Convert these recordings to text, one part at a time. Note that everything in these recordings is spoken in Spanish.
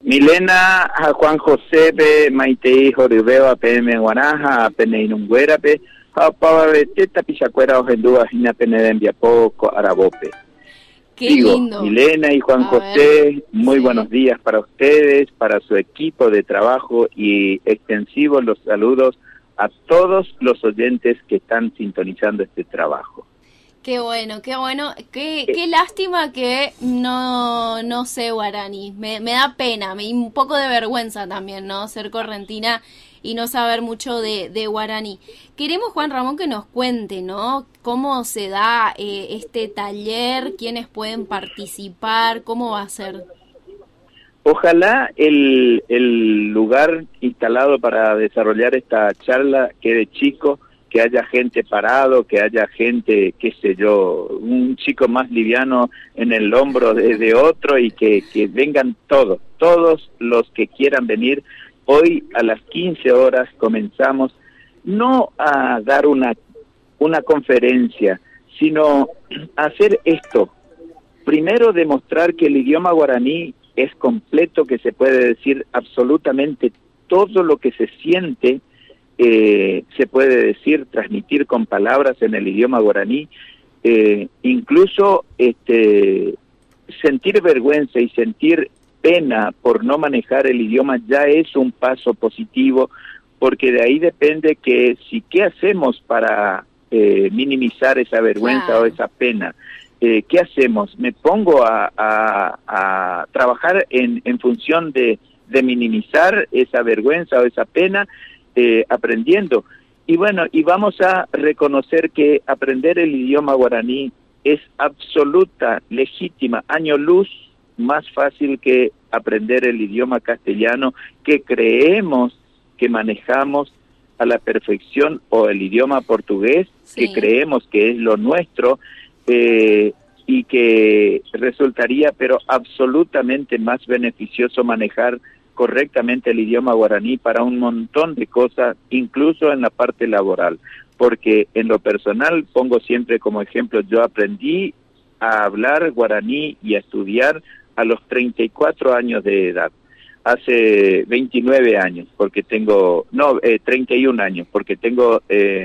Milena a Juan José pe Maitei Joribeo a PM Guanaja a Pene Inunguerape a Pava Teta Pichacuera Ojendúa Gina Pene de Enviapoco Arabope. Qué lindo. Milena y Juan José, muy buenos días para ustedes, para su equipo de trabajo y extensivos los saludos a todos los oyentes que están sintonizando este trabajo. Qué bueno, qué bueno. Qué lástima que no sé guaraní. Me da pena, un poco de vergüenza también, ¿no? Ser correntina y no saber mucho de guaraní. Queremos, Juan Ramón, que nos cuente, ¿no? Cómo se da este taller, quiénes pueden participar, cómo va a ser. Ojalá el lugar instalado para desarrollar esta charla quede chico, que haya gente parado, que haya gente, qué sé yo, un chico más liviano en el hombro de otro y que vengan todos los que quieran venir. Hoy a las 15 horas comenzamos no a dar una conferencia, sino a hacer esto. Primero demostrar que el idioma guaraní es completo, que se puede decir absolutamente todo lo que se siente, se puede decir, transmitir con palabras en el idioma guaraní, incluso sentir vergüenza y sentir pena por no manejar el idioma ya es un paso positivo, porque de ahí depende que si qué hacemos para minimizar esa vergüenza o esa pena. ¿Qué hacemos? Me pongo a trabajar en función de minimizar esa vergüenza o esa pena, aprendiendo. Y bueno, y vamos a reconocer que aprender el idioma guaraní es absoluta, legítima, año luz más fácil que aprender el idioma castellano, que creemos que manejamos a la perfección, o el idioma portugués, que creemos que es lo nuestro, y que resultaría pero absolutamente más beneficioso manejar correctamente el idioma guaraní para un montón de cosas, incluso en la parte laboral, porque en lo personal pongo siempre como ejemplo, yo aprendí a hablar guaraní y a estudiar a los 34 años de edad, hace 29 años, porque tengo, 31 años, porque tengo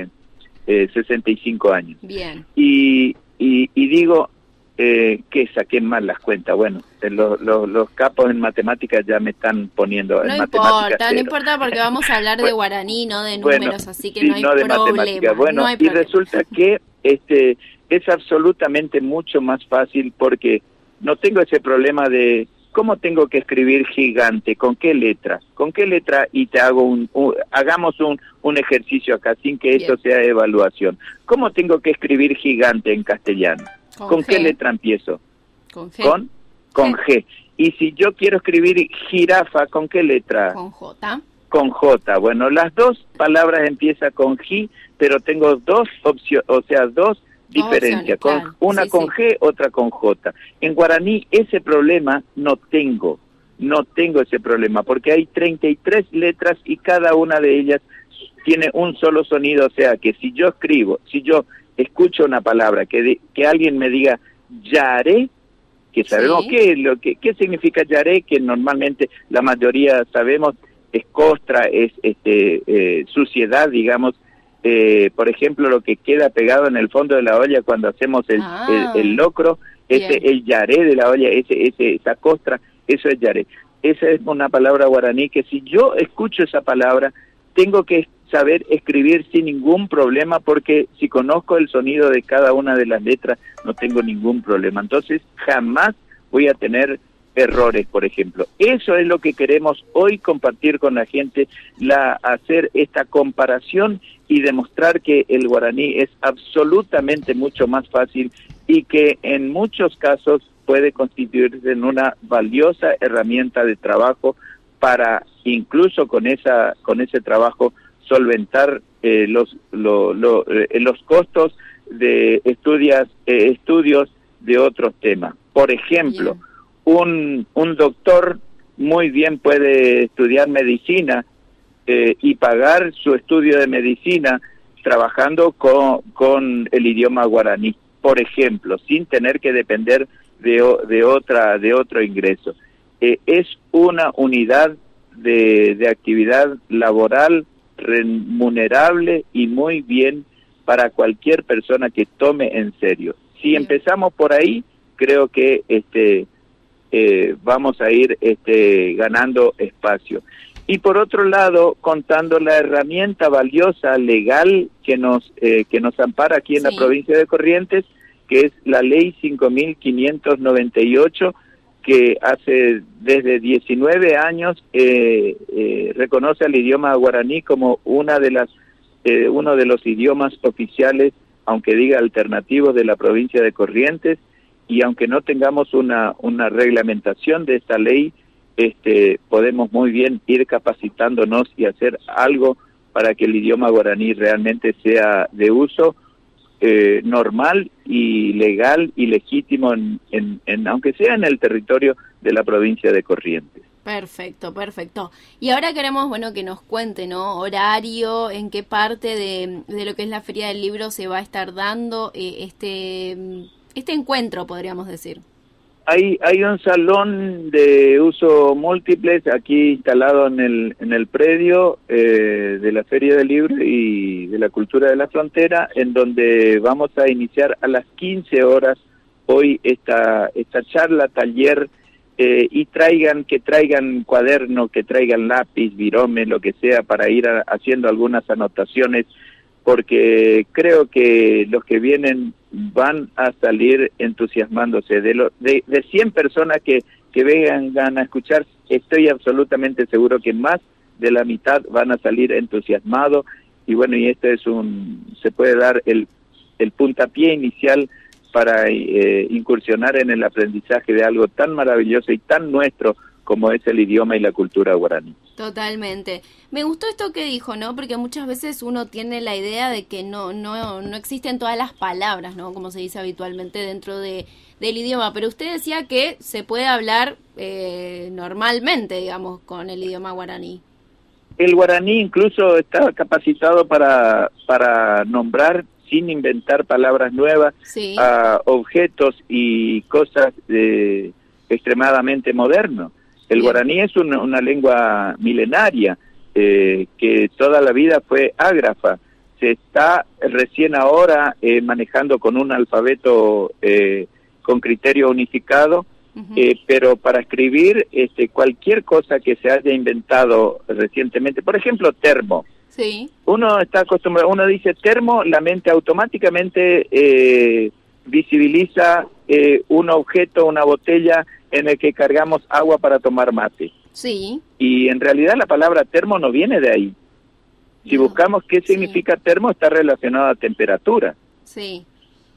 65 años. Bien. Y digo que saqué mal las cuentas. Bueno, los capos en matemáticas ya me están poniendo en matemáticas. No importa porque vamos a hablar de guaraní, no de números, así que no hay problema. Bueno, no hay problema. Resulta que es absolutamente mucho más fácil porque no tengo ese problema de cómo tengo que escribir gigante, con qué letra, y te hago hagamos un ejercicio acá sin que esto sea evaluación. ¿Cómo tengo que escribir gigante en castellano? ¿Con qué letra empiezo? Con G. Con G. Y si yo quiero escribir jirafa, ¿con qué letra? Con J. Con J. Bueno, las dos palabras empiezan con G, pero tengo dos opciones, o sea, dos diferencias. Una con G, otra con J. En guaraní ese problema no tengo ese problema, porque hay 33 letras y cada una de ellas tiene un solo sonido, o sea que si yo escucho una palabra, que alguien me diga yaré, que sabemos qué significa yaré, que normalmente la mayoría sabemos, es costra, es suciedad, digamos, por ejemplo, lo que queda pegado en el fondo de la olla cuando hacemos el locro, el yaré de la olla, esa costra, eso es yaré. Esa es una palabra guaraní que si yo escucho esa palabra, tengo que saber escribir sin ningún problema, porque si conozco el sonido de cada una de las letras, no tengo ningún problema. Entonces, jamás voy a tener errores, por ejemplo. Eso es lo que queremos hoy compartir con la gente, hacer esta comparación y demostrar que el guaraní es absolutamente mucho más fácil y que en muchos casos puede constituirse en una valiosa herramienta de trabajo para incluso con ese trabajo solventar los costos de estudios de otros temas. Por ejemplo, un doctor muy bien puede estudiar medicina y pagar su estudio de medicina trabajando con el idioma guaraní, por ejemplo, sin tener que depender de otro ingreso. es una unidad de actividad laboral remunerable y muy bien para cualquier persona que tome en serio. Si empezamos por ahí, creo que vamos a ir ganando espacio. Y por otro lado, contando la herramienta valiosa legal que nos ampara aquí en la provincia de Corrientes, que es la Ley 5.598, que hace desde 19 años reconoce al idioma guaraní como uno de los idiomas oficiales, aunque diga alternativos, de la provincia de Corrientes, y aunque no tengamos una reglamentación de esta ley, podemos muy bien ir capacitándonos y hacer algo para que el idioma guaraní realmente sea de uso normal y legal y legítimo aunque sea en el territorio de la provincia de Corrientes. Perfecto, perfecto. Y ahora queremos, que nos cuente, ¿no? Horario, en qué parte de lo que es la Feria del Libro se va a estar dando este encuentro, podríamos decir. Hay un salón de uso múltiple aquí instalado en el predio de la Feria del Libro y de la Cultura de la Frontera, en donde vamos a iniciar a las 15 horas hoy esta charla, taller, y que traigan cuaderno, que traigan lápiz, virome, lo que sea, para ir haciendo algunas anotaciones, porque creo que los que vienen van a salir entusiasmándose. De 100 personas que vengan a escuchar, estoy absolutamente seguro que más de la mitad van a salir entusiasmados, y bueno, y se puede dar el puntapié inicial para incursionar en el aprendizaje de algo tan maravilloso y tan nuestro como es el idioma y la cultura guaraní. Totalmente. Me gustó esto que dijo, ¿no? Porque muchas veces uno tiene la idea de que no existen todas las palabras, ¿no? Como se dice habitualmente dentro del idioma. Pero usted decía que se puede hablar normalmente, digamos, con el idioma guaraní. El guaraní incluso está capacitado para nombrar, sin inventar palabras nuevas, a objetos y cosas extremadamente modernos. El guaraní es una lengua milenaria que toda la vida fue ágrafa. Se está recién ahora manejando con un alfabeto con criterio unificado, pero para escribir cualquier cosa que se haya inventado recientemente, por ejemplo, termo. Sí. Uno está acostumbrado, uno dice termo, la mente automáticamente visibiliza un objeto, una botella en el que cargamos agua para tomar mate. Sí. Y en realidad la palabra termo no viene de ahí. Si buscamos qué significa termo, está relacionado a temperatura. Sí.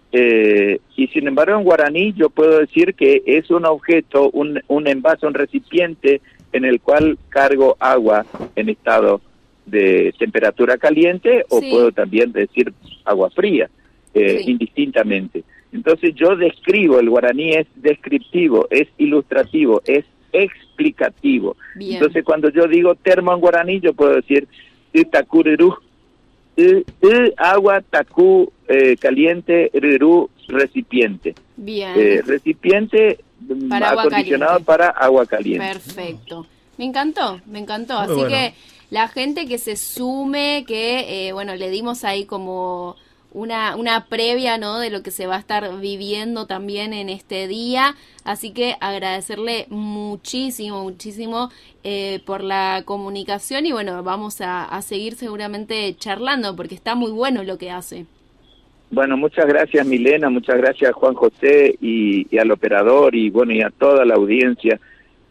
Y sin embargo en guaraní yo puedo decir que es un objeto, un envase, un recipiente en el cual cargo agua en estado de temperatura caliente, o puedo también decir agua fría, indistintamente. Entonces yo describo, el guaraní es descriptivo, es ilustrativo, es explicativo. Bien. Entonces cuando yo digo termo en guaraní, yo puedo decir tacurirú, agua, tacú, caliente, rirú, recipiente. Bien. Recipiente acondicionado para agua caliente. Perfecto. Me encantó. Así que la gente que se sume, que le dimos ahí como una previa, ¿no?, de lo que se va a estar viviendo también en este día. Así que agradecerle muchísimo por la comunicación, y vamos a seguir seguramente charlando porque está muy bueno lo que hace. Bueno, muchas gracias Milena, muchas gracias Juan José y al operador y y a toda la audiencia.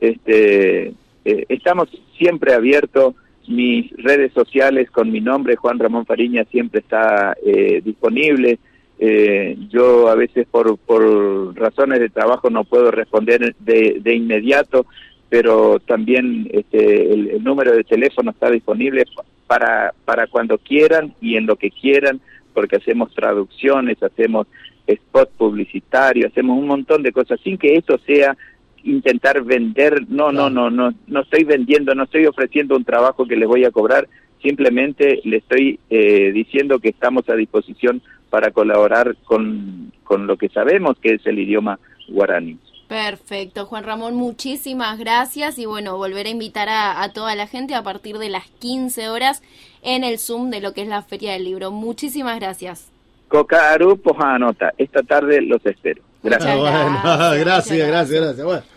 Estamos siempre abiertos. Mis redes sociales con mi nombre, Juan Ramón Fariña, siempre está disponible. Yo a veces por razones de trabajo no puedo responder de inmediato, pero también el número de teléfono está disponible para cuando quieran y en lo que quieran, porque hacemos traducciones, hacemos spots publicitarios, hacemos un montón de cosas sin que esto sea intentar vender. No estoy vendiendo, no estoy ofreciendo un trabajo que les voy a cobrar, simplemente le estoy diciendo que estamos a disposición para colaborar con lo que sabemos que es el idioma guaraní. Perfecto, Juan Ramón, muchísimas gracias y bueno, volveré a invitar a toda la gente a partir de las 15 horas en el Zoom de lo que es la Feria del Libro. Muchísimas gracias. Cocaru Pojanota, esta tarde los espero. Gracias. Bueno, gracias. Bueno.